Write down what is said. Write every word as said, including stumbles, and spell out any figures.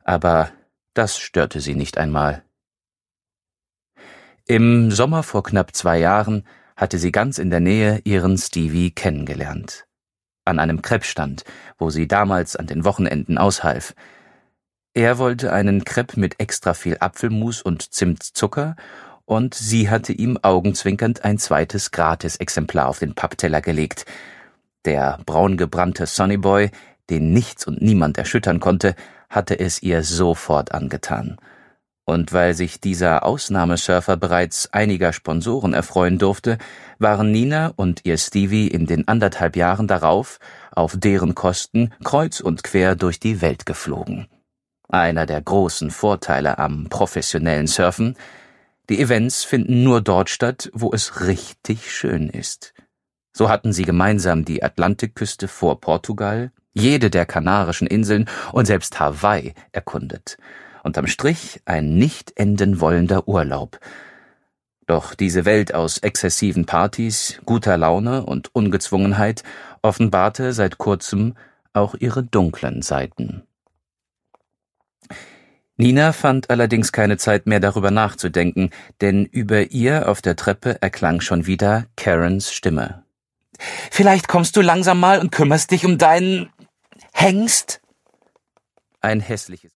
aber das störte sie nicht einmal. Im Sommer vor knapp zwei Jahren hatte sie ganz in der Nähe ihren Stevie kennengelernt. An einem Crepe-Stand, wo sie damals an den Wochenenden aushalf. Er wollte einen Crepe mit extra viel Apfelmus und Zimtzucker, und sie hatte ihm augenzwinkernd ein zweites Gratis-Exemplar auf den Pappteller gelegt. Der braungebrannte Sonnyboy, den nichts und niemand erschüttern konnte, hatte es ihr sofort angetan. Und weil sich dieser Ausnahmesurfer bereits einiger Sponsoren erfreuen durfte, waren Nina und ihr Stevie in den anderthalb Jahren darauf auf deren Kosten kreuz und quer durch die Welt geflogen. Einer der großen Vorteile am professionellen Surfen: die Events finden nur dort statt, wo es richtig schön ist. So hatten sie gemeinsam die Atlantikküste vor Portugal, jede der Kanarischen Inseln und selbst Hawaii erkundet. Unterm Strich ein nicht enden wollender Urlaub. Doch diese Welt aus exzessiven Partys, guter Laune und Ungezwungenheit offenbarte seit kurzem auch ihre dunklen Seiten. Nina fand allerdings keine Zeit mehr, darüber nachzudenken, denn über ihr auf der Treppe erklang schon wieder Karens Stimme. »Vielleicht kommst du langsam mal und kümmerst dich um deinen Hengst?« Ein hässliches